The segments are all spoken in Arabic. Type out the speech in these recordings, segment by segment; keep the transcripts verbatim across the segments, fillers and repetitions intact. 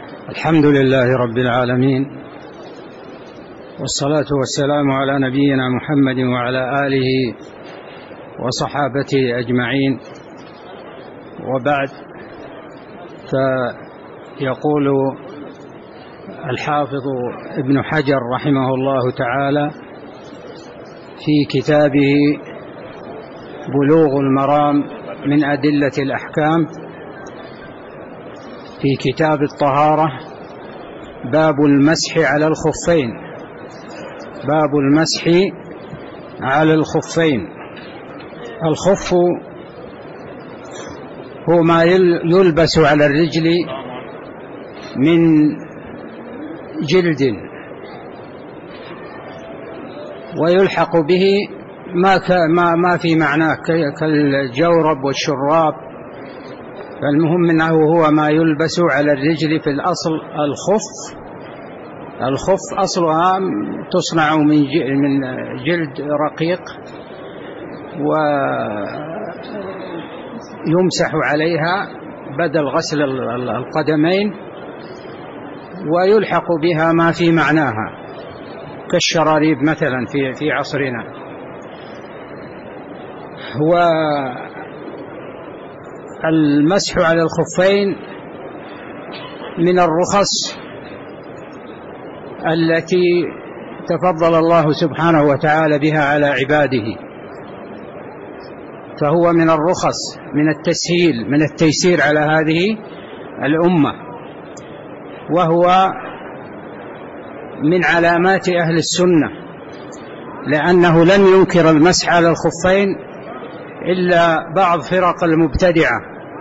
الحمد لله رب العالمين، والصلاة والسلام على نبينا محمد وعلى آله وصحابته أجمعين، وبعد. فيقول الحافظ ابن حجر رحمه الله تعالى في كتابه بلوغ المرام من أدلة الأحكام في كتاب الطهارة: باب المسح على الخفين. باب المسح على الخفين. الخف هو ما يلبس على الرجل من جلد ويلحق به ما ما في معناه كالجورب والشراب، فالمهم أنه هو ما يلبس على الرجل. في الأصل الخف الخف أصلها تصنع من من جلد رقيق ويمسح عليها بدل غسل القدمين، ويلحق بها ما في معناها كالشراريب مثلا في في عصرنا. والمسح على الخفين من الرخص التي تفضل الله سبحانه وتعالى بها على عباده، فهو من الرخص، من التسهيل، من التيسير على هذه الأمة، وهو من علامات أهل السنة، لأنه لم ينكر المسح على الخفين إلا بعض فرق المبتدعة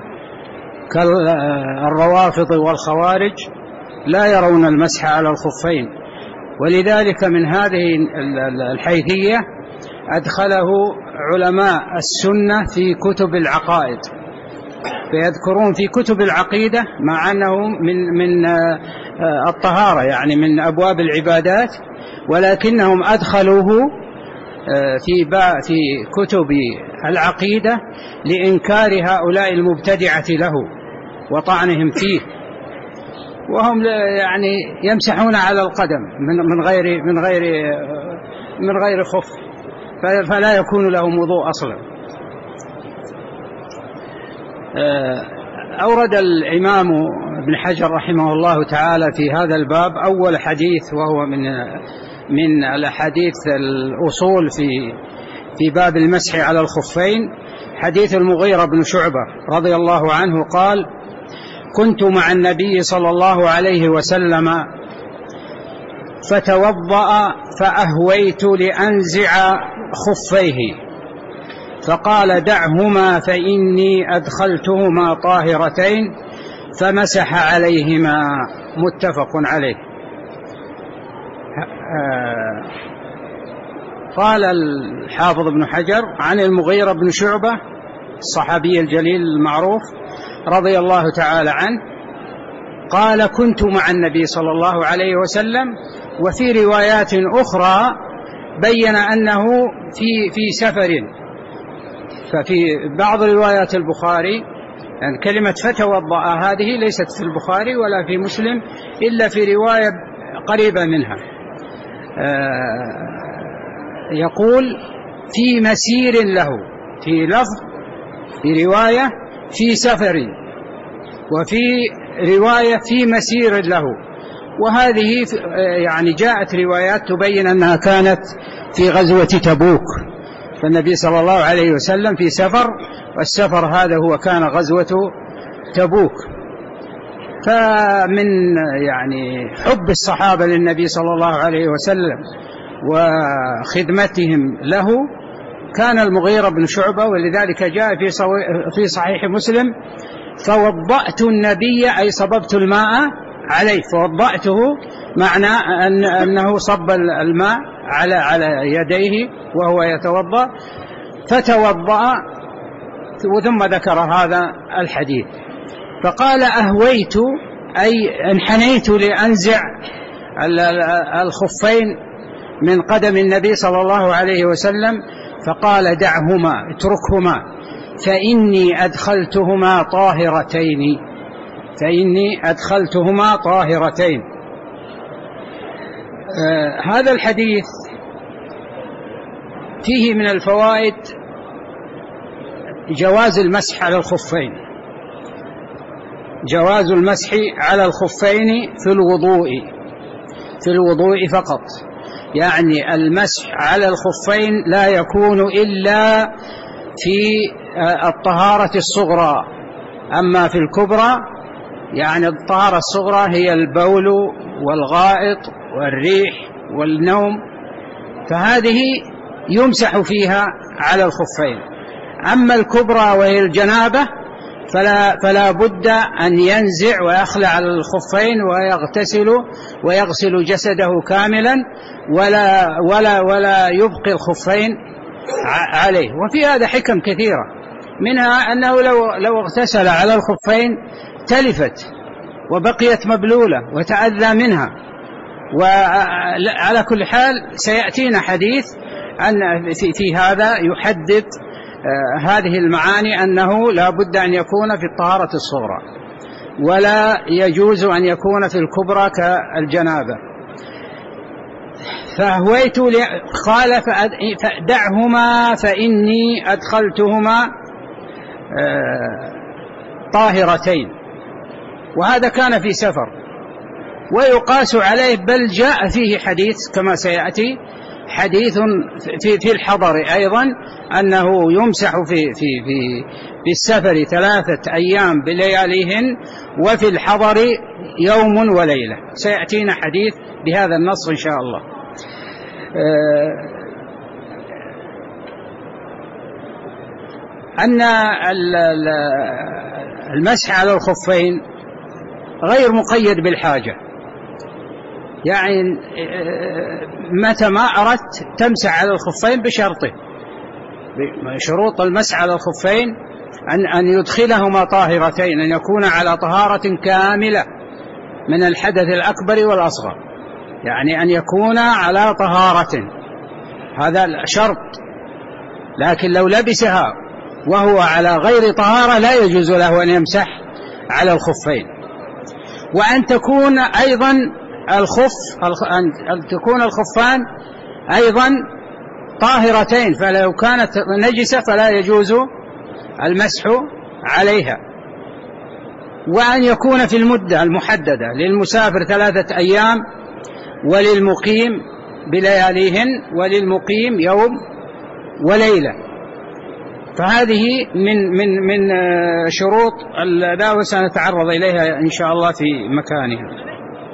كالروافض والخوارج، لا يرون المسح على الخفين، ولذلك من هذه الحيثية أدخله علماء السنة في كتب العقائد، فيذكرون في كتب العقيدة مع أنه من من الطهارة، يعني من أبواب العبادات، ولكنهم أدخلوه في في كتب العقيدة لإنكار هؤلاء المبتدعة له وطعنهم فيه، وهم يعني يمسحون على القدم من غير من غير من غير خف، فلا يكون لهم وضوء أصلا. أورد الإمام ابن حجر رحمه الله تعالى في هذا الباب أول حديث، وهو من من الأحاديث الأصول في في باب المسح على الخفين، حديث المغيرة بن شعبة رضي الله عنه قال: كنت مع النبي صلى الله عليه وسلم فتوضأ فأهويت لأنزع خفيه فقال: دعهما فإني أدخلتهما طاهرتين، فمسح عليهما. متفق عليه. قال الحافظ ابن حجر عن المغيرة بن شعبة الصحابي الجليل المعروف رضي الله تعالى عنه قال: كنت مع النبي صلى الله عليه وسلم. وفي روايات أخرى بين أنه في في سفر، ففي بعض روايات البخاري يعني كلمة فتوضأ هذه ليست في البخاري ولا في مسلم إلا في رواية قريبة منها. يقول في مسير له، في لفظ في رواية في سفر، وفي رواية في مسير له، وهذه يعني جاءت روايات تبين أنها كانت في غزوة تبوك، فالنبي صلى الله عليه وسلم في سفر، والسفر هذا هو كان غزوة تبوك. فمن يعني حب الصحابة للنبي صلى الله عليه وسلم وخدمتهم له كان المغيرة بن شعبة، ولذلك جاء في في صحيح مسلم: فوضأت النبي، أي صببت الماء عليه، فوضأته معنى أن أنه صب الماء على على يديه وهو يتوضأ، فتوضأ، وثم ذكر هذا الحديث. فقال: أهويت، أي انحنيت لأنزع الخفين من قدم النبي صلى الله عليه وسلم، فقال: دعهما، اتركهما، فإني أدخلتهما طاهرتين، فإني أدخلتهما طاهرتين. آه هذا الحديث فيه من الفوائد جواز المسح على الخفين، جواز المسح على الخفين في الوضوء، في الوضوء فقط، يعني المسح على الخفين لا يكون إلا في الطهارة الصغرى، أما في الكبرى يعني الطهارة الصغرى هي البول والغائط والريح والنوم، فهذه يمسح فيها على الخفين. أما الكبرى وهي الجنابة فلا, فلا بد أن ينزع ويخلع الخفين ويغتسل ويغسل جسده كاملا ولا, ولا, ولا يبقي الخفين عليه. وفي هذا حكم كثيرة، منها أنه لو, لو اغتسل على الخفين تلفت وبقيت مبلولة وتأذى منها. وعلى كل حال سيأتينا حديث أن في, في هذا يحدد آه هذه المعاني، أنه لا بد أن يكون في الطهارة الصغرى ولا يجوز أن يكون في الكبرى كالجنابة. فهويت قال فدعهما فإني أدخلتهما آه طاهرتين، وهذا كان في سفر. ويقاس عليه، بل جاء فيه حديث كما سيأتي حديث في, في الحضر أيضا أنه يمسح في, في, في, في السفر ثلاثة أيام بلياليهن، وفي الحضر يوم وليلة. سيأتينا حديث بهذا النص إن شاء الله. أن المسح على الخفين غير مقيد بالحاجة، يعني متى ما أردت تمسح على الخفين بشرطه. شروط المسح على الخفين أن, أن يدخلهما طاهرتين، أن يكون على طهارة كاملة من الحدث الأكبر والأصغر، يعني أن يكون على طهارة، هذا شرط. لكن لو لبسها وهو على غير طهارة لا يجوز له أن يمسح على الخفين. وأن تكون أيضا الخف أن تكون الخفان أيضا طاهرتين، فلو كانت نجسة فلا يجوز المسح عليها. وأن يكون في المدة المحددة، للمسافر ثلاثة أيام، وللمقيم بلياليهن، وللمقيم يوم وليلة. فهذه من من من شروط لا، وسنتعرض إليها إن شاء الله في مكانها.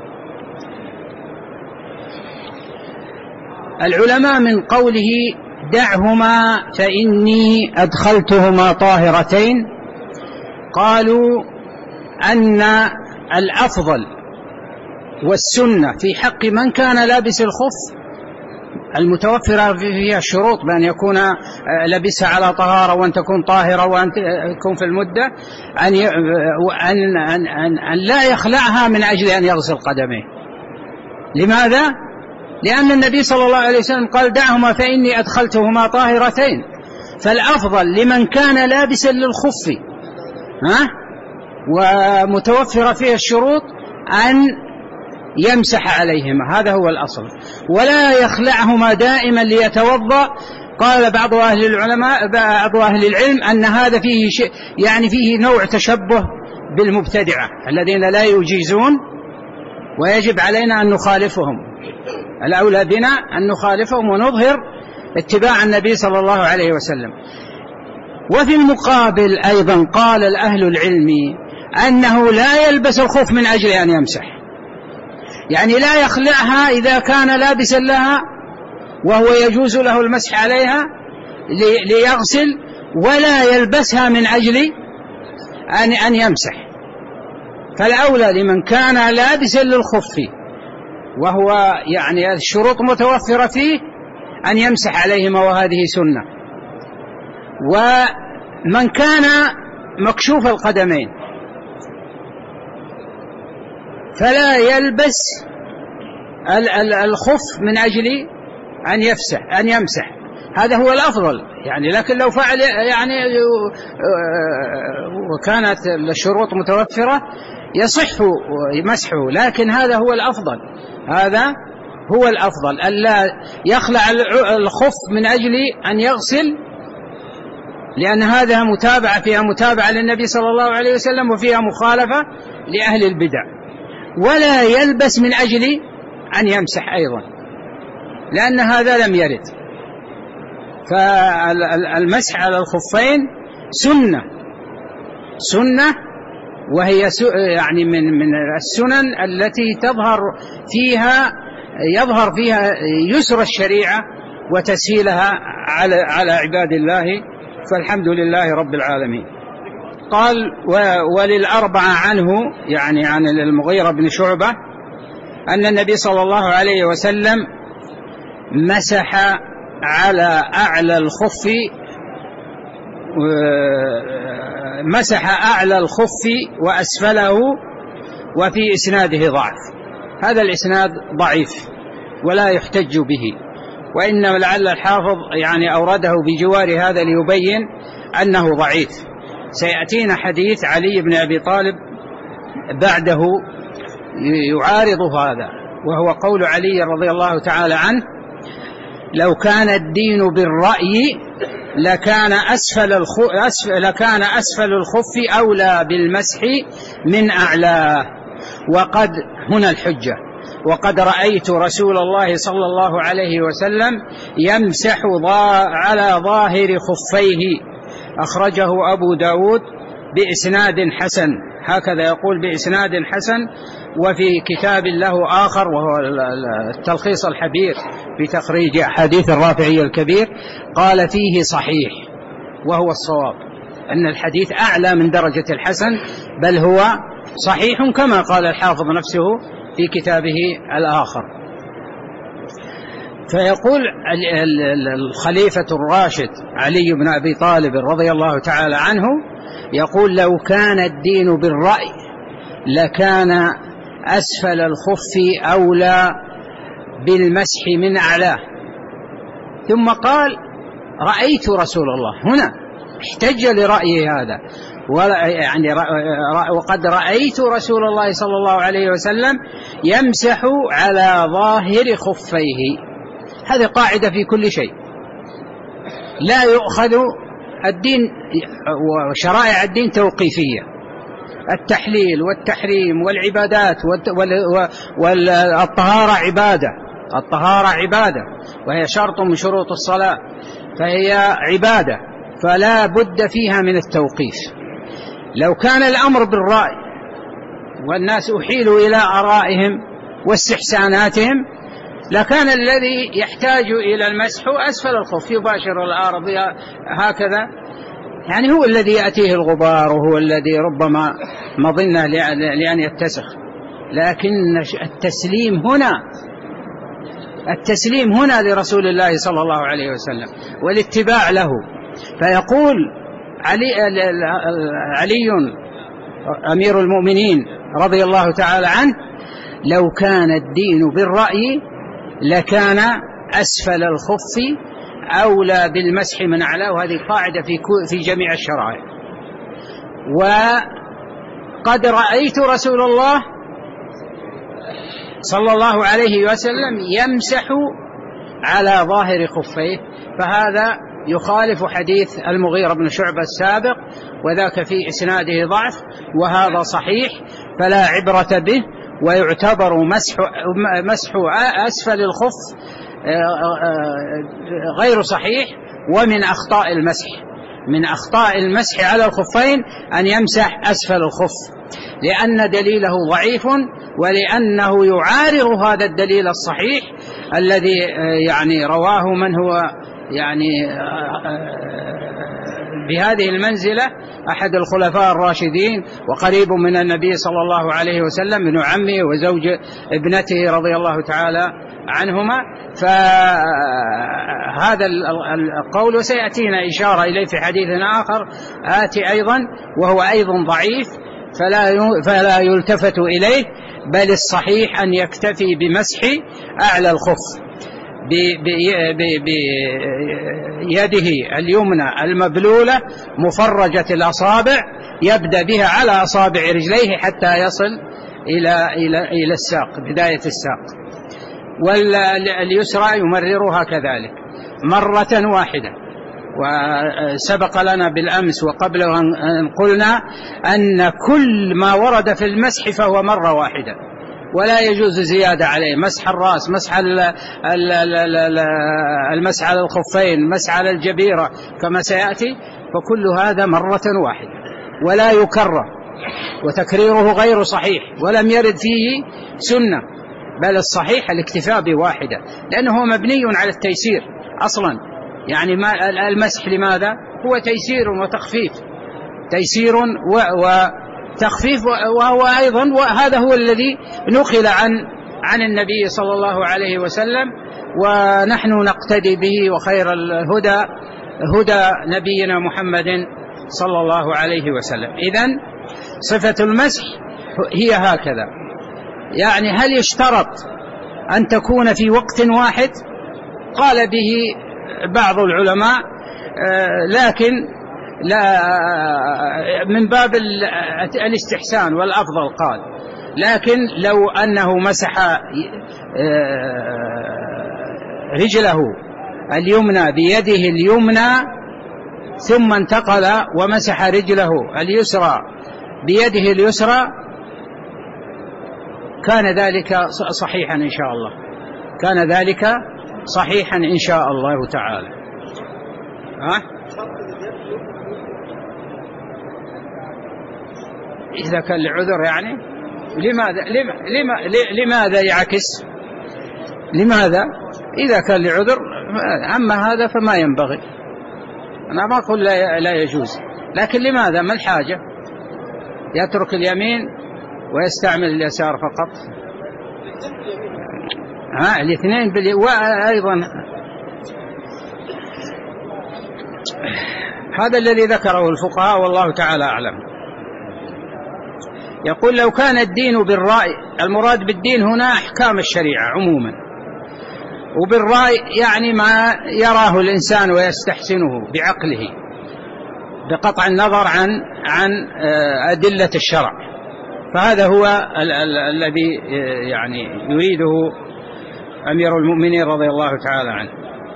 العلماء من قوله دعهما فإني أدخلتهما طاهرتين قالوا أن الأفضل والسنة في حق من كان لابس الخف المتوفرة فيها الشروط بأن يكون لبسها على طهارة وأن تكون طاهرة وأن تكون في المدة، أن, أن, أن, أن, أن لا يخلعها من أجل أن يغسل قدميه. لماذا؟ لأن النبي صلى الله عليه وسلم قال دعهما فإني أدخلتهما طاهرتين، فالأفضل لمن كان لابسا للخف ها ومتوفرة فيها الشروط أن يمسح عليهما، هذا هو الأصل، ولا يخلعهما دائما ليتوضأ. قال بعض أهل العلماء بعض أهل العلم أن هذا فيه شيء، يعني فيه نوع تشبه بالمبتدعة الذين لا يجيزون، ويجب علينا أن نخالفهم. الأولى بنا أن نخالفهم ونظهر اتباع النبي صلى الله عليه وسلم. وفي المقابل أيضا قال الأهل العلم أنه لا يلبس الخف من أجل أن يمسح، يعني لا يخلعها إذا كان لابسا لها وهو يجوز له المسح عليها ليغسل، ولا يلبسها من أجل أن أن يمسح. فالأولى لمن كان لابسا للخف وهو يعني الشروط متوفرة فيه أن يمسح عليهما، وهذه سنة. ومن كان مكشوف القدمين فلا يلبس الخف من أجل أن يفسح أن يمسح، هذا هو الأفضل يعني. لكن لو فعل يعني وكانت الشروط متوفرة يصح مسحه، لكن هذا هو الأفضل، هذا هو الأفضل ألا يخلع الخف من أجل أن يغسل، لأن هذا متابعة فيها متابعة للنبي صلى الله عليه وسلم وفيها مخالفة لأهل البدع. ولا يلبس من أجل أن يمسح أيضا، لأن هذا لم يرد. فالمسح على الخفين سنة سنة وهي يعني من من السنن التي تظهر فيها يظهر فيها يسر الشريعة وتسهيلها على على عباد الله، فالحمد لله رب العالمين. قال وللأربعة عنه، يعني عن المغيرة بن شعبة، أن النبي صلى الله عليه وسلم مسح على أعلى الخف مسح أعلى الخف وأسفله، وفي إسناده ضعف. هذا الإسناد ضعيف ولا يحتج به، وإنما لعل الحافظ يعني أورده بجوار هذا ليبين أنه ضعيف. سيأتينا حديث علي بن أبي طالب بعده يعارض هذا، وهو قول علي رضي الله تعالى عنه: لو كان الدين بالرأي لكان أسفل الخف لكان أسفل الخف أولى بالمسح من أعلاه، وقد هنا الحجة وقد رأيت رسول الله صلى الله عليه وسلم يمسح على ظاهر خفيه، أخرجه أبو داود بإسناد حسن، هكذا يقول بإسناد حسن. وفي كتاب له آخر وهو التلخيص الحبير في تخريج أحاديث الرافعي الكبير قال فيه صحيح، وهو الصواب أن الحديث أعلى من درجة الحسن، بل هو صحيح كما قال الحافظ نفسه في كتابه الآخر. فيقول الخليفة الراشد علي بن أبي طالب رضي الله تعالى عنه، يقول: لو كان الدين بالرأي لكان أسفل الخف أولى بالمسح من أعلاه. ثم قال: رأيت رسول الله، هنا احتج لرأيه هذا، يعني وقد رأيت رسول الله صلى الله عليه وسلم يمسح على ظاهر خفيه. هذه قاعدة في كل شيء، لا يؤخذ الدين وشرائع الدين توقيفية. التحليل والتحريم والعبادات والطهارة عبادة، الطهارة عبادة وهي شرط من شروط الصلاة، فهي عبادة، فلا بد فيها من التوقيف. لو كان الأمر بالرأي والناس أحيلوا إلى آرائهم واستحساناتهم لكان الذي يحتاج إلى المسح أسفل الخف، يباشر الأرض هكذا، يعني هو الذي يأتيه الغبار وهو الذي ربما مظنه لأن يتسخ. لكن التسليم هنا التسليم هنا لرسول الله صلى الله عليه وسلم والاتباع له. فيقول علي, علي أمير المؤمنين رضي الله تعالى عنه: لو كان الدين بالرأي لكان أسفل الخف أولى بالمسح من أعلاه. وهذه قاعدة في في جميع الشرائع. وقد رأيت رسول الله صلى الله عليه وسلم يمسح على ظاهر خفيه، فهذا يخالف حديث المغيرة بن شعبة السابق، وذاك في إسناده ضعف، وهذا صحيح فلا عبرة به، ويعتبر مسح مسح أسفل الخف غير صحيح. ومن أخطاء المسح من أخطاء المسح على الخفين أن يمسح أسفل الخف، لأن دليله ضعيف، ولأنه يعارض هذا الدليل الصحيح الذي يعني رواه من هو يعني بهذه المنزلة أحد الخلفاء الراشدين وقريب من النبي صلى الله عليه وسلم، من عمه وزوج ابنته رضي الله تعالى عنهما. فهذا القول وسيأتينا إشارة إليه في حديث آخر آتي أيضا، وهو أيضا ضعيف فلا فلا يلتفت إليه، بل الصحيح أن يكتفي بمسح أعلى الخف يده اليمنى المبلولة مفرجة الأصابع يبدأ بها على أصابع رجليه حتى يصل إلى إلى إلى الساق، بداية الساق، واليسرى يمررها كذلك مرة واحدة. وسبق لنا بالأمس وقبل أن قلنا أن كل ما ورد في المسح فهو مرة واحدة ولا يجوز زيادة عليه، مسح الرأس، مسح المسح على الخفين، مسح على الجبيرة كما سيأتي، فكل هذا مرة واحدة ولا يكرر، وتكريره غير صحيح ولم يرد فيه سنة، بل الصحيح الاكتفاء بواحدة، لأنه مبني على التيسير أصلا. يعني ما المسح لماذا؟ هو تيسير وتخفيف، تيسير وتخفيف، وهو أيضا وهذا هو الذي نقل عن عن النبي صلى الله عليه وسلم، ونحن نقتدي به، وخير الهدى هدى نبينا محمد صلى الله عليه وسلم. إذن صفة المسح هي هكذا. يعني هل يشترط أن تكون في وقت واحد؟ قال به بعض العلماء، لكن لا من باب الاستحسان والأفضل قال، لكن لو أنه مسح رجله اليمنى بيده اليمنى ثم انتقل ومسح رجله اليسرى بيده اليسرى كان ذلك صحيحا إن شاء الله، كان ذلك صحيحا إن شاء الله تعالى. ها؟ إذا كان لعذر يعني لماذا لماذا لماذا يعكس؟ لماذا؟ إذا كان لعذر، أما هذا فما ينبغي. أنا ما أقول لا يجوز، لكن لماذا؟ ما الحاجة؟ يترك اليمين ويستعمل اليسار فقط. ها الاثنين بال... وأيضا هذا الذي ذكره الفقهاء والله تعالى أعلم. يقول لو كان الدين بالرأي، المراد بالدين هنا أحكام الشريعة عموما، وبالرأي يعني ما يراه الإنسان ويستحسنه بعقله بقطع النظر عن عن أدلة الشرع، فهذا هو ال- ال- الذي يعني يريده أمير المؤمنين رضي الله تعالى عنه.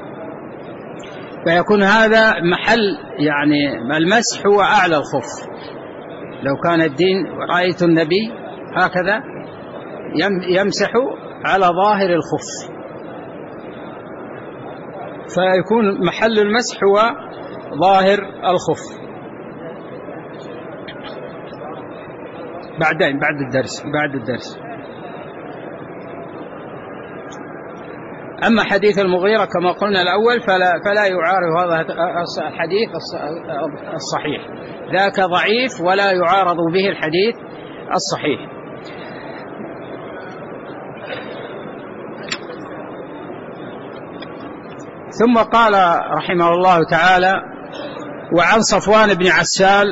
فيكون هذا محل يعني المسح هو أعلى الخف. لو كان الدين رأيت النبي هكذا يمسح على ظاهر الخف، فيكون محل المسح هو ظاهر الخف. بعدين بعد الدرس بعد الدرس أما حديث المغيرة كما قلنا الأول فلا, فلا يعارض هذا الحديث الصحيح، ذاك ضعيف ولا يعارض به الحديث الصحيح. ثم قال رحمه الله تعالى: وعن صفوان بن عسال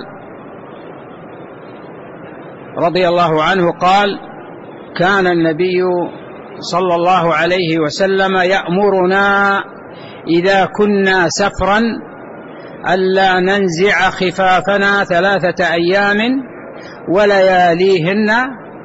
رضي الله عنه قال: كان النبي صلى الله عليه وسلم يأمرنا إذا كنا سفرا ألا ننزع خفافنا ثلاثة أيام ولياليهن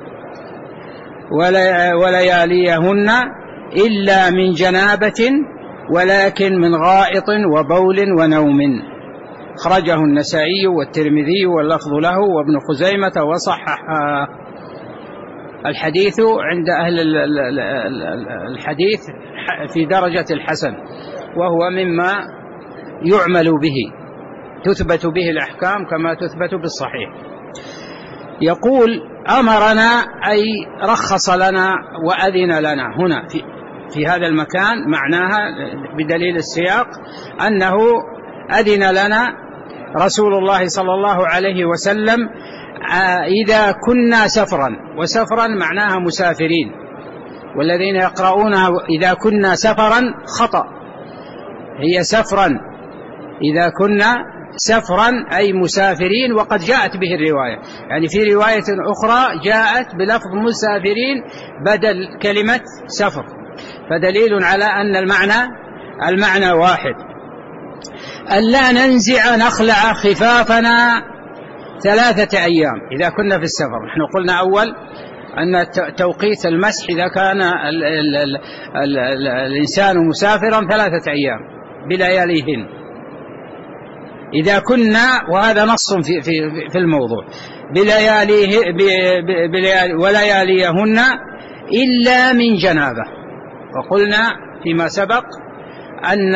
ولياليهن إلا من جنابة ولكن من غائط وبول ونوم. خرجه النسائي والترمذي واللفظ له وابن خزيمة وصححه. الحديث عند أهل الحديث في درجة الحسن، وهو مما يعمل به، تثبت به الأحكام كما تثبت بالصحيح. يقول: أمرنا أي رخص لنا وأذن لنا. هنا في, في هذا المكان معناها بدليل السياق أنه أذن لنا رسول الله صلى الله عليه وسلم إذا كنا سفرا، وسفرا معناها مسافرين، والذين يقرؤونها إذا كنا سفرا خطأ، هي سفرا إذا كنا سفرا أي مسافرين، وقد جاءت به الرواية، يعني في رواية أخرى جاءت بلفظ مسافرين بدل كلمة سفر، فدليل على أن المعنى المعنى واحد. ألا ننزع نخلع خفافنا ثلاثة أيام إذا كنا في السفر. نحن قلنا أول أن توقيت المسح إذا كان ال ال ال ال ال الإنسان مسافرا ثلاثة أيام بلياليهن إذا كنا، وهذا نص في, في, في الموضوع، بلياليه بليالي ولياليهن إلا من جنابة. وقلنا فيما سبق أن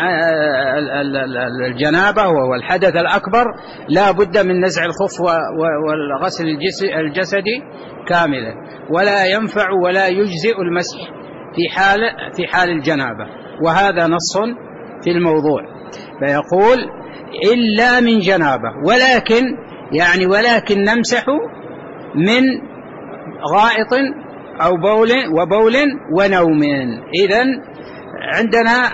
الجنابة والحدث الأكبر لا بد من نزع الخف والغسل الجسدي كاملا، ولا ينفع ولا يجزئ المسح في حال في حال الجنابة، وهذا نص في الموضوع. فيقول إلا من جنابة، ولكن يعني ولكن نمسح من غائط أو بول وبول ونوم. إذن عندنا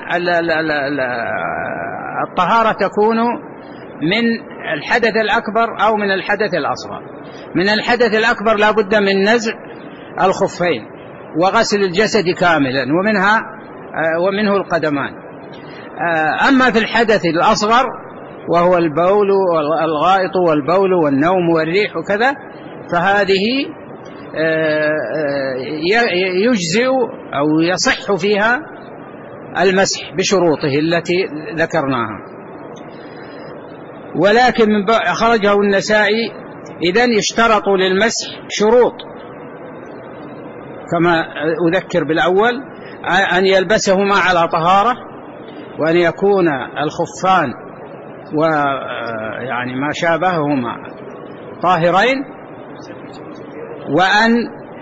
الطهارة تكون من الحدث الأكبر أو من الحدث الأصغر. من الحدث الأكبر لا بد من نزع الخفين وغسل الجسد كاملا، ومنها ومنه القدمان. أما في الحدث الأصغر وهو البول والغائط والبول والنوم والريح وكذا، فهذه يجزئ أو يصح فيها المسح بشروطه التي ذكرناها. ولكن من خرجه النسائي إذن يشترط للمسح شروط كما أذكر بالأول: أن يلبسهما على طهارة، وأن يكون الخفان ويعني ما شابههما طاهرين، وأن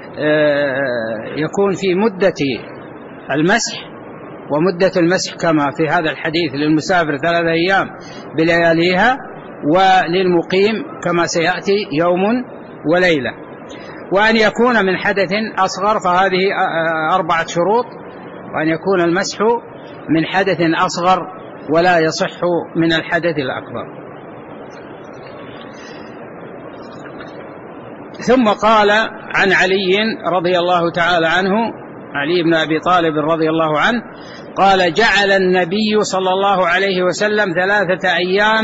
يكون في مدة المسح، ومدة المسح كما في هذا الحديث للمسافر ثلاثة أيام بلياليها، وللمقيم كما سيأتي يوم وليلة. وأن يكون من حدث أصغر، فهذه أربعة شروط: وأن يكون المسح من حدث أصغر ولا يصح من الحدث الأكبر. ثم قال عن علي رضي الله تعالى عنه، علي بن أبي طالب رضي الله عنه، قال: جعل النبي صلى الله عليه وسلم ثلاثة أيام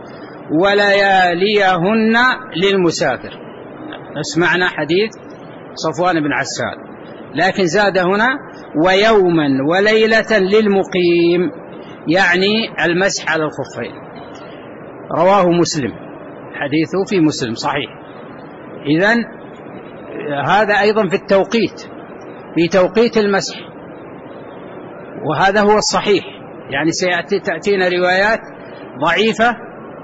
ولياليهن للمسافر. اسمعنا حديث صفوان بن عسال، لكن زاد هنا: ويوما وليلة للمقيم، يعني المسح على الخفين. رواه مسلم، حديثه في مسلم صحيح. إذن هذا أيضا في التوقيت، في توقيت المسح، وهذا هو الصحيح. يعني سيأتي تأتينا روايات ضعيفة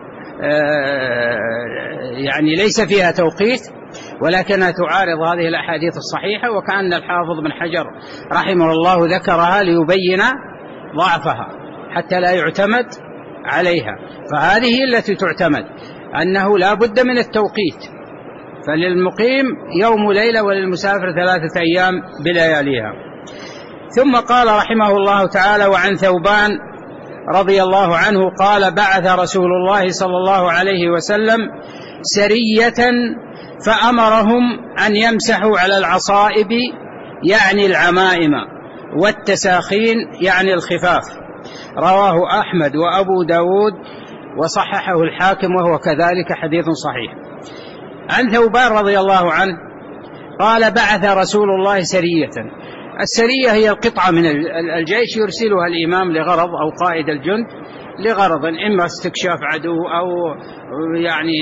يعني ليس فيها توقيت، ولكنها تعارض هذه الأحاديث الصحيحة، وكأن الحافظ بن حجر رحمه الله ذكرها ليبين ضعفها حتى لا يعتمد عليها. فهذه التي تعتمد أنه لا بد من التوقيت، فللمقيم يوم ليلة وللمسافر ثلاثة أيام بلياليها. ثم قال رحمه الله تعالى: وعن ثوبان رضي الله عنه قال: بعث رسول الله صلى الله عليه وسلم سرية فأمرهم أن يمسحوا على العصائب، يعني العمائم، والتساخين، يعني الخفاف. رواه أحمد وأبو داود وصححه الحاكم، وهو كذلك حديث صحيح. عن ثوبان رضي الله عنه قال: بعث رسول الله سرية. السرية هي القطعة من الجيش يرسلها الإمام لغرض، أو قائد الجند لغرض، إما استكشاف عدو أو يعني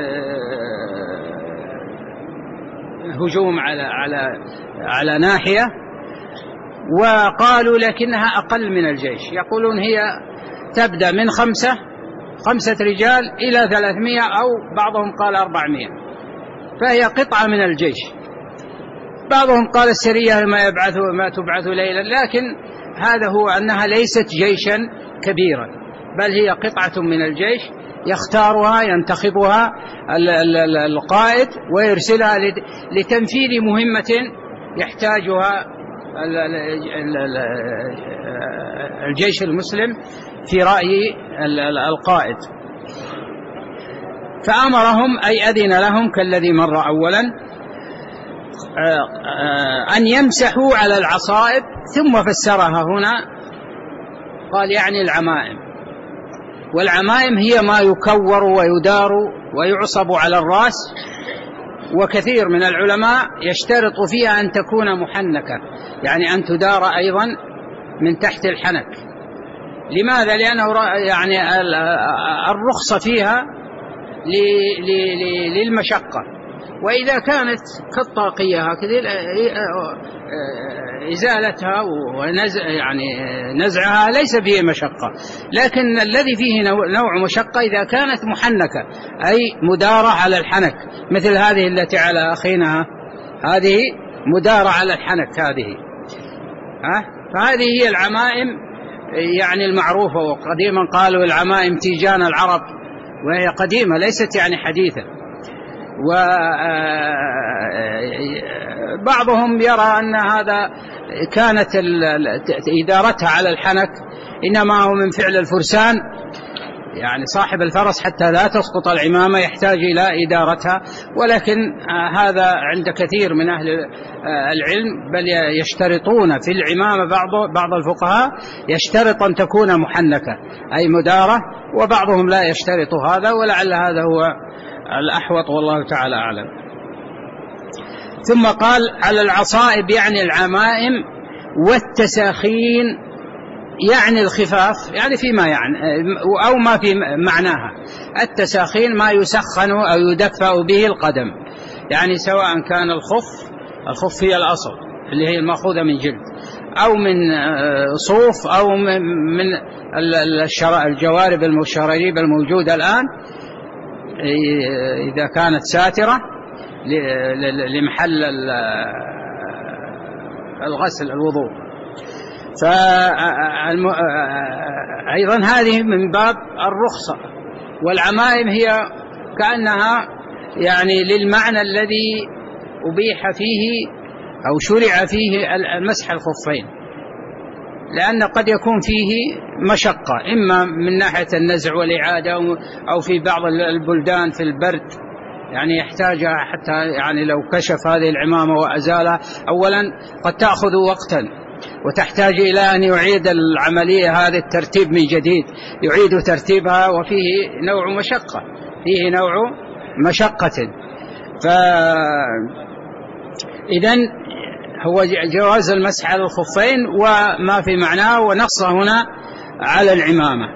هجوم على على على ناحية. وقالوا لكنها أقل من الجيش، يقولون هي تبدأ من خمسة خمسة رجال إلى ثلاثمائة، أو بعضهم قال أربعمائة، فهي قطعة من الجيش. بعضهم قال السرية ما يبعث ما تبعث ليلا، لكن هذا هو أنها ليست جيشا كبيرا، بل هي قطعة من الجيش يختارها ينتخبها القائد ويرسلها لتنفيذ مهمة يحتاجها الجيش المسلم في رأي القائد. فأمرهم أي أذن لهم كالذي مر أولا أن يمسحوا على العصائب، ثم فسرها هنا قال يعني العمائم. والعمائم هي ما يكور ويدار ويعصب على الرأس، وكثير من العلماء يشترط فيها أن تكون محنكة، يعني أن تدار أيضا من تحت الحنك. لماذا؟ لأنه يعني الرخصة فيها للمشقة، وإذا كانت كالطاقية هكذا إزالتها ونزع يعني نزعها ليس فيه مشقة، لكن الذي فيه نوع مشقة إذا كانت محنكة أي مدارة على الحنك، مثل هذه التي على أخينا، هذه مدارة على الحنك هذه، ها؟ فهذه هي العمائم يعني المعروفة. وقديما قالوا العمائم تيجان العرب، وهي قديمة ليست يعني حديثة. وبعضهم يرى أن هذا كانت إدارتها على الحنك إنما هو من فعل الفرسان، يعني صاحب الفرس حتى لا تسقط العمامة يحتاج إلى إدارتها، ولكن هذا عند كثير من أهل العلم، بل يشترطون في العمامة بعض بعض الفقهاء يشترط أن تكون محنكة أي مدارة، وبعضهم لا يشترط هذا، ولعل هذا هو الأحوط والله تعالى أعلم. ثم قال على العصائب يعني العمائم، والتساخين يعني الخفاف، يعني فيما يعني أو ما في معناها. التساخين ما يسخن أو يدفأ به القدم، يعني سواء كان الخف، الخف هي الأصل اللي هي المأخوذة من جلد، أو من صوف، أو من الجوارب المشرريب الموجودة الآن إذا كانت ساترة لمحل الغسل الوضوء. فأيضا هذه من باب الرخصة. والعمائم هي كأنها يعني للمعنى الذي أبيح فيه أو شرع فيه المسح الخفين، لأن قد يكون فيه مشقة، إما من ناحية النزع والإعادة، أو في بعض البلدان في البرد يعني يحتاج حتى يعني لو كشف هذه العمامة وأزالها أولا قد تأخذ وقتا، وتحتاج إلى أن يعيد العملية هذه الترتيب من جديد، يعيد ترتيبها، وفيه نوع مشقة، فيه نوع مشقة. فإذن هو جواز المسح على الخفين وما في معناه، ونص هنا على العمامة.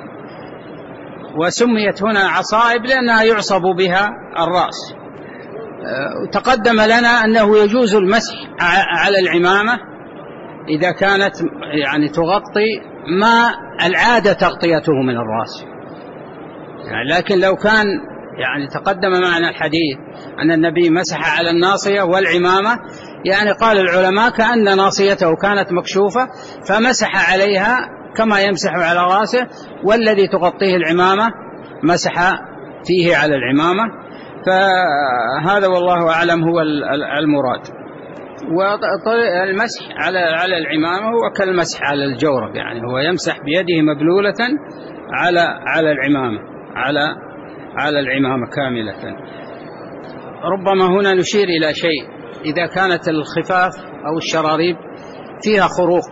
وسميت هنا عصائب لأنها يعصب بها الرأس. تقدم لنا أنه يجوز المسح على العمامة إذا كانت يعني تغطي ما العادة تغطيته من الرأس، يعني لكن لو كان يعني تقدم معنا الحديث أن النبي مسح على الناصية والعمامة، يعني قال العلماء كأن ناصيته كانت مكشوفة فمسح عليها كما يمسح على رأسه، والذي تغطيه العمامة مسح فيه على العمامة. فهذا والله أعلم هو المراد. والمسح على على العمامة هو كالمسح على الجورب، يعني هو يمسح بيده مبلولة على على العمامة على على العمامة كاملة. ربما هنا نشير إلى شيء، إذا كانت الخفاف أو الشراريب فيها خروق،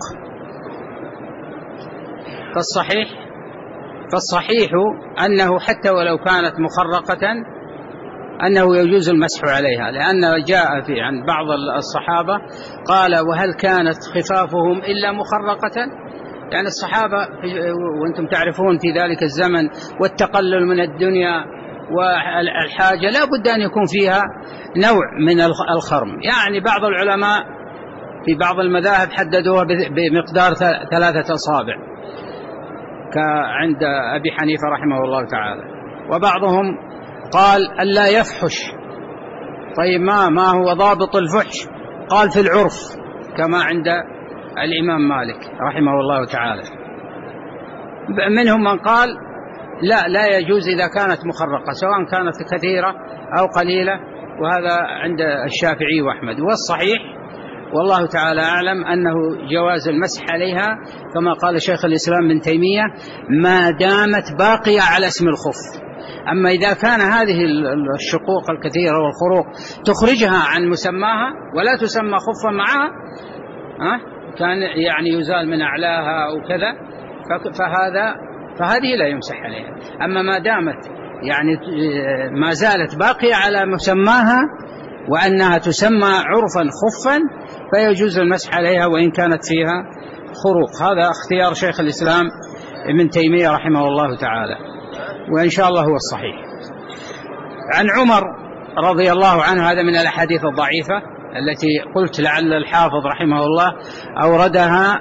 فالصحيح فالصحيح أنه حتى ولو كانت مخرقة أنه يجوز المسح عليها، لأن جاء في عن بعض الصحابة قال وهل كانت خفافهم إلا مخرقة؟ يعني الصحابة وأنتم تعرفون في ذلك الزمن والتقلل من الدنيا والحاجة لا بد أن يكون فيها نوع من الخرم. يعني بعض العلماء في بعض المذاهب حددوها بمقدار ثلاثة أصابع كعند أبي حنيفة رحمه الله تعالى، وبعضهم قال ألا يفحش. طيب ما ما هو ضابط الفحش؟ قال في العرف كما عند الإمام مالك رحمه الله تعالى. منهم من قال لا لا يجوز إذا كانت مخرقة سواء كانت كثيرة أو قليلة، وهذا عند الشافعي وأحمد. والصحيح والله تعالى أعلم أنه جواز المسح عليها كما قال شيخ الإسلام ابن تيمية ما دامت باقية على اسم الخف. أما إذا كان هذه الشقوق الكثيرة والخروق تخرجها عن مسماها ولا تسمى خفا معها، ها كان يعني يزال من أعلاها أو كذا، فهذا فهذه لا يمسح عليها. أما ما دامت يعني ما زالت باقية على مسماها وأنها تسمى عرفا خفا فيجوز المسح عليها وإن كانت فيها خروق. هذا اختيار شيخ الإسلام ابن تيمية رحمه الله تعالى، وإن شاء الله هو الصحيح. عن عمر رضي الله عنه، هذا من الأحاديث الضعيفة التي قلت لعل الحافظ رحمه الله أوردها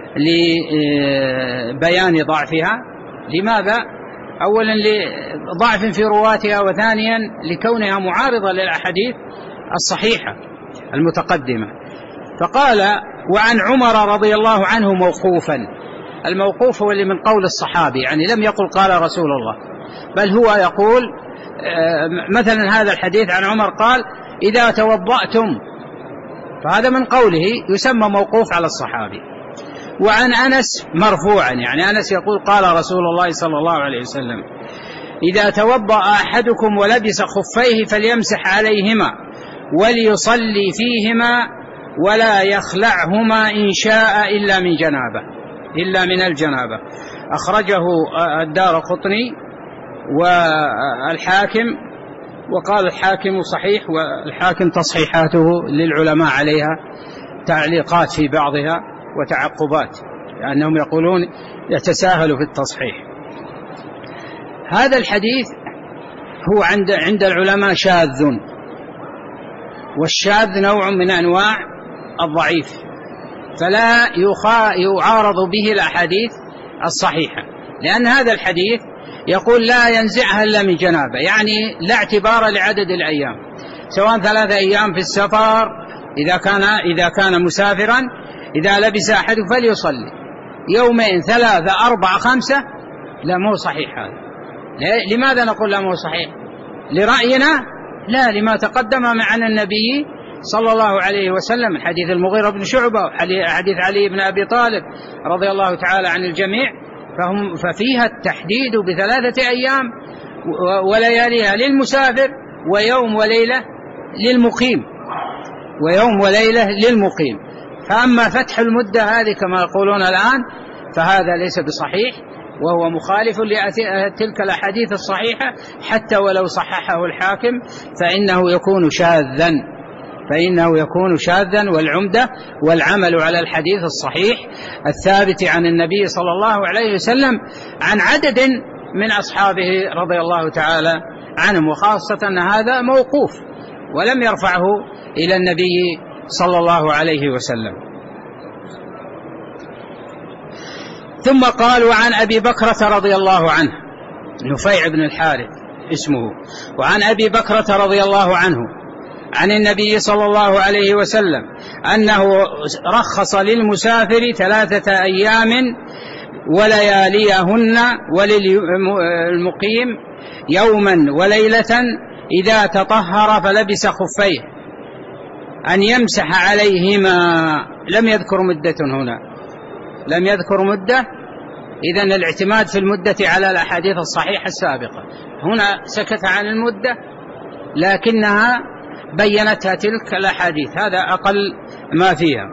لبيان ضعفها. لماذا؟ أولا لضعف في رواتها، وثانيا لكونها معارضة للأحاديث الصحيحة المتقدمة. فقال: وعن عمر رضي الله عنه موقوفا. الموقوف هو اللي من قول الصحابي، يعني لم يقل قال رسول الله، بل هو يقول مثلا هذا الحديث عن عمر قال: إذا توضأتم، فهذا من قوله يسمى موقوف على الصحابي. وعن أنس مرفوعا، يعني أنس يقول قال رسول الله صلى الله عليه وسلم: إذا توضأ أحدكم ولبس خفيه فليمسح عليهما وليصلي فيهما ولا يخلعهما إن شاء إلا من جنابه إلا من الجنابة. أخرجه الدارقطني والحاكم، وقال الحاكم صحيح، والحاكم تصحيحاته للعلماء عليها تعليقات في بعضها وتعقبات، لأنهم يقولون يتساهل في التصحيح. هذا الحديث هو عند عند العلماء شاذ، والشاذ نوع من أنواع الضعيف، فلا يعارض به الأحاديث الصحيحة، لأن هذا الحديث يقول لا ينزعها إلا من جنابه، يعني لا اعتبار لعدد الأيام، سواء ثلاثة أيام في السفر إذا كان إذا كان مسافرا، إذا لبس أحد فليصلي، يومين ثلاثة أربعة خمسة، لا مو صحيح هذا. لماذا نقول لا مو صحيح؟ لرأينا؟ لا، لما تقدم معنا النبي صلى الله عليه وسلم، حديث المغيرة بن شعبة، حديث علي بن أبي طالب رضي الله تعالى عن الجميع، فهم ففيها التحديد بثلاثة أيام ولياليها للمسافر، ويوم وليلة للمقيم ويوم وليلة للمقيم. فأما فتح المدة هذه كما يقولون الآن فهذا ليس بصحيح، وهو مخالف لتلك الأحاديث الصحيحة، حتى ولو صححه الحاكم فإنه يكون شاذا فإنه يكون شاذا والعمدة والعمل على الحديث الصحيح الثابت عن النبي صلى الله عليه وسلم عن عدد من أصحابه رضي الله تعالى عنهم، وخاصة أن هذا موقوف ولم يرفعه إلى النبي صلى الله عليه وسلم. ثم قال: وعن أبي بكرة رضي الله عنه، نفيع بن الحارث اسمه، وعن أبي بكرة رضي الله عنه عن النبي صلى الله عليه وسلم أنه رخص للمسافر ثلاثة أيام ولياليهن، وللمقيم يوما وليلة إذا تطهر فلبس خفيه أن يمسح عليهما. لم يذكر مدة هنا، لم يذكر مدة، إذن الاعتماد في المدة على الأحاديث الصحيحة السابقة. هنا سكت عن المدة لكنها بينتها تلك الأحاديث، هذا أقل ما فيها،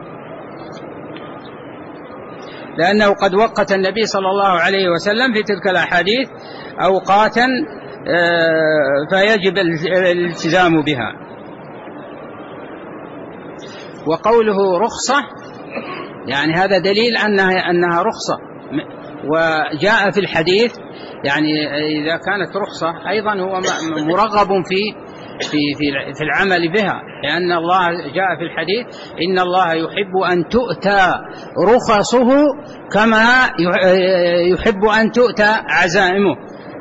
لأنه قد وقت النبي صلى الله عليه وسلم في تلك الأحاديث أوقاتا فيجب الالتزام بها. وقوله رخصة يعني هذا دليل أنها, أنها رخصة، وجاء في الحديث يعني إذا كانت رخصة أيضا هو مرغب في في في في العمل بها، لأن الله جاء في الحديث: إن الله يحب أن تؤتى رخصه كما يحب أن تؤتى عزائمه.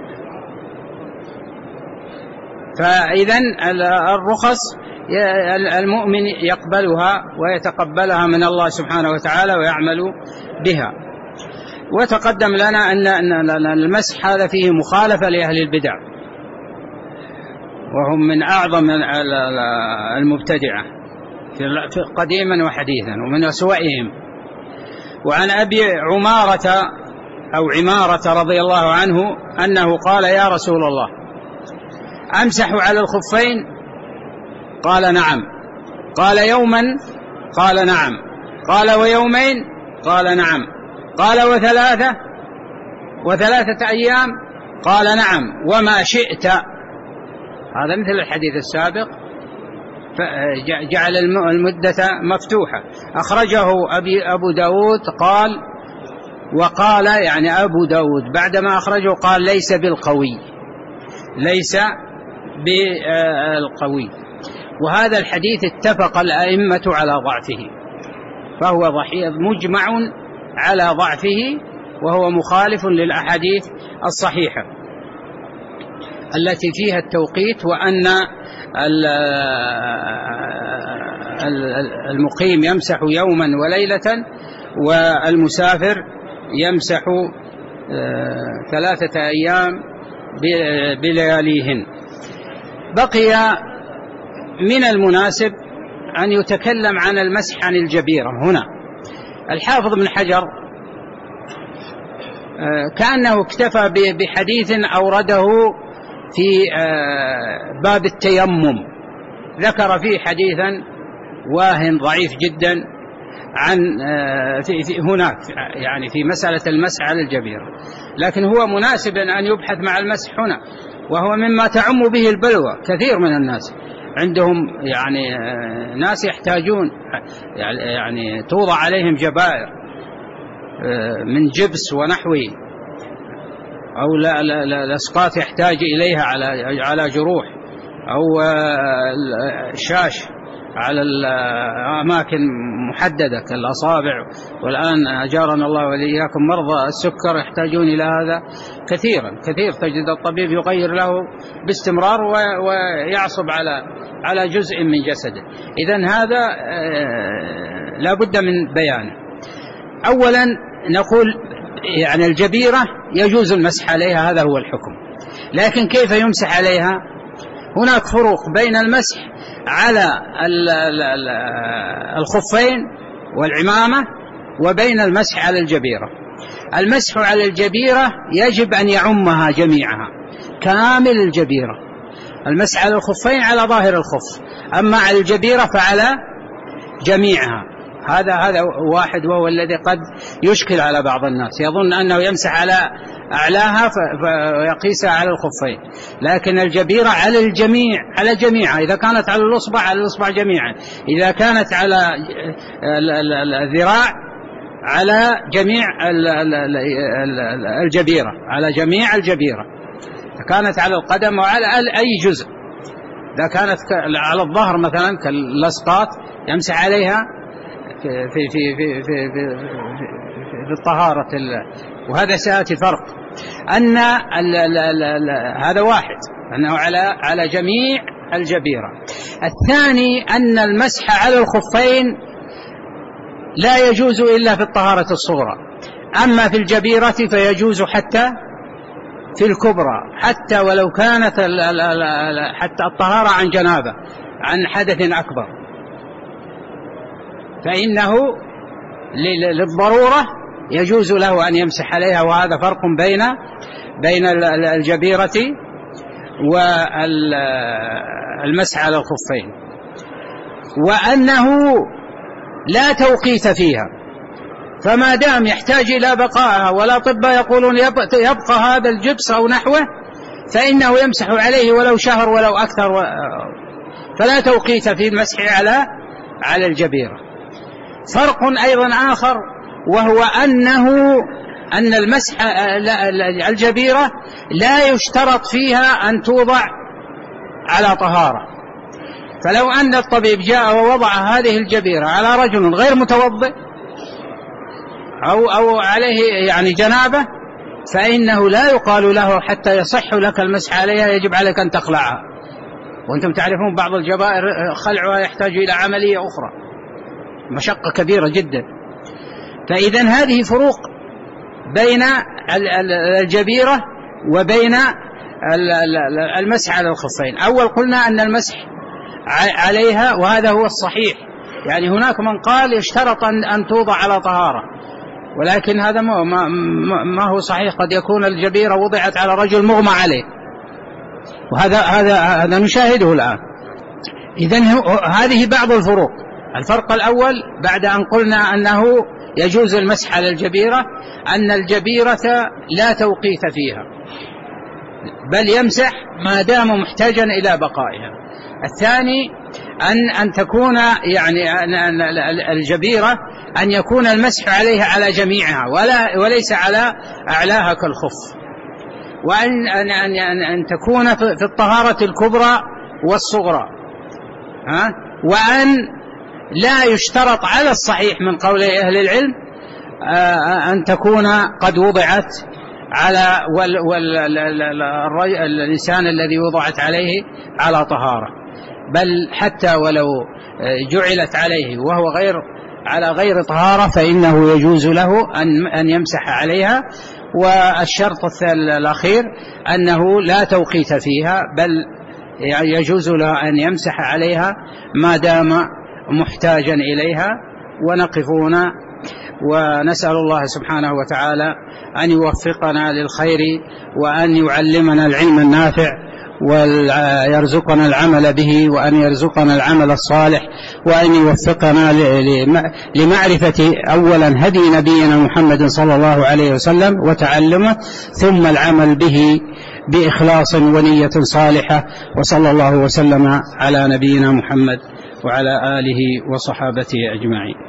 فإذن الرخص المؤمن يقبلها ويتقبلها من الله سبحانه وتعالى ويعمل بها. وتقدم لنا أن المسح هذا فيه مخالفة لأهل البدع، وهم من أعظم المبتدعة قديما وحديثا ومن أسوأهم. وعن أبي عمارة أو عمارة رضي الله عنه أنه قال: يا رسول الله، أمسح على الخفين؟ قال: نعم. قال: يوما؟ قال: نعم. قال: ويومين؟ قال: نعم. قال: وثلاثة؟ وثلاثة أيام؟ قال نعم وما شئت. هذا مثل الحديث السابق، جعل المدة مفتوحة. أخرجه أبي أبو داود قال وقال يعني أبو داود بعدما أخرجه قال ليس بالقوي، ليس بالقوي. وهذا الحديث اتفق الأئمة على ضعفه، فهو ضحية مجمع على ضعفه، وهو مخالف للأحاديث الصحيحة التي فيها التوقيت، وأن المقيم يمسح يوما وليلة والمسافر يمسح ثلاثة أيام بلياليهن. بقي من المناسب أن يتكلم عن المسح عن الجبيرة. هنا الحافظ ابن حجر كأنه اكتفى بحديث أورده في باب التيمم، ذكر فيه حديثا واهن ضعيف جدا عن في في هناك يعني في مسألة المسح على الجبيرة، لكن هو مناسب أن يبحث مع المسح هنا، وهو مما تعم به البلوى. كثير من الناس عندهم يعني ناس يحتاجون يعني توضع عليهم جبائر من جبس ونحوه، أو لا لا لا الأسقاط يحتاج إليها على على جروح، أو شاش على الأماكن محددة كالأصابع. والآن أجارنا الله وإياكم مرضى السكر يحتاجون إلى هذا كثيرا كثير، تجد الطبيب يغير له باستمرار ويعصب على على جزء من جسده. إذن هذا لا بد من بيانه. أولا نقول يعني الجبيرة يجوز المسح عليها، هذا هو الحكم، لكن كيف يمسح عليها؟ هناك فروق بين المسح على الخفين والعمامة وبين المسح على الجبيرة. المسح على الجبيرة يجب أن يعمها جميعها كامل الجبيرة. المسح على الخفين على ظاهر الخف، أما على الجبيرة فعلى جميعها. هذا هذا واحد، وهو الذي قد يشكل على بعض الناس، يظن أنه يمسح على أعلاها ويقيسها على الخفين، لكن الجبيرة على الجميع، على جميعها. إذا كانت على الأصبع على الأصبع جميعا، إذا كانت على الذراع على جميع الجبيرة، على جميع الجبيرة. إذا كانت على القدم وعلى أي جزء، إذا كانت على الظهر مثلا كاللصقات يمسح عليها في في في في في, في, في الطهارة. وهذا سيأتي فرق، أن ال ال ال ال هذا واحد، أنه على على جميع الجبيرة. الثاني أن المسح على الخفين لا يجوز إلا في الطهارة الصغرى، أما في الجبيرة فيجوز حتى في الكبرى، حتى ولو كانت حتى الطهارة عن جنابة، عن حدث أكبر، فإنه للضرورة يجوز له أن يمسح عليها. وهذا فرق بين بين الجبيرة والمسح على الخفين، وأنه لا توقيت فيها، فما دام يحتاج إلى بقائها، ولا طبا يقولون يبقى هذا الجبس أو نحوه، فإنه يمسح عليه ولو شهر ولو أكثر، فلا توقيت في المسح على على الجبيرة. فرق أيضا آخر، وهو أنه أن المسح الجبيرة لا يشترط فيها أن توضع على طهارة. فلو أن الطبيب جاء ووضع هذه الجبيرة على رجل غير متوضئ أو أو عليه يعني جنابة، فإنه لا يقال له حتى يصح لك المسح عليها يجب عليك أن تخلعها. وأنتم تعرفون بعض الجبائر خلعها يحتاج إلى عملية أخرى، مشقة كبيرة جدا. فإذن هذه فروق بين الجبيرة وبين المسح على الخفين. أول قلنا أن المسح عليها، وهذا هو الصحيح، يعني هناك من قال يشترط أن توضع على طهارة، ولكن هذا ما, ما هو صحيح. قد يكون الجبيرة وضعت على رجل مغمى عليه، وهذا هذا هذا نشاهده الآن. إذن هذه بعض الفروق. الفرق الأول بعد أن قلنا أنه يجوز المسح على الجبيرة أن الجبيرة لا توقيت فيها، بل يمسح ما دام محتاجا إلى بقائها. الثاني أن أن تكون يعني أن الجبيرة أن يكون المسح عليها على جميعها ولا وليس على أعلاها كالخف، وأن أن أن أن تكون في الطهارة الكبرى والصغرى، ها، وأن لا يشترط على الصحيح من قول أهل العلم أن تكون قد وضعت على الإنسان الذي وضعت عليه على طهارة، بل حتى ولو جعلت عليه وهو غير على غير طهارة فإنه يجوز له أن أن يمسح عليها. والشرط الأخير أنه لا توقيت فيها، بل يجوز له أن يمسح عليها ما دام محتاجا إليها. ونقفون ونسأل الله سبحانه وتعالى أن يوفقنا للخير وأن يعلمنا العلم النافع ويرزقنا العمل به، وأن يرزقنا العمل الصالح، وأن يوفقنا لمعرفة أولا هدي نبينا محمد صلى الله عليه وسلم وتعلمه، ثم العمل به بإخلاص ونية صالحة. وصلى الله وسلم على نبينا محمد وعلى آله وصحابته أجمعين.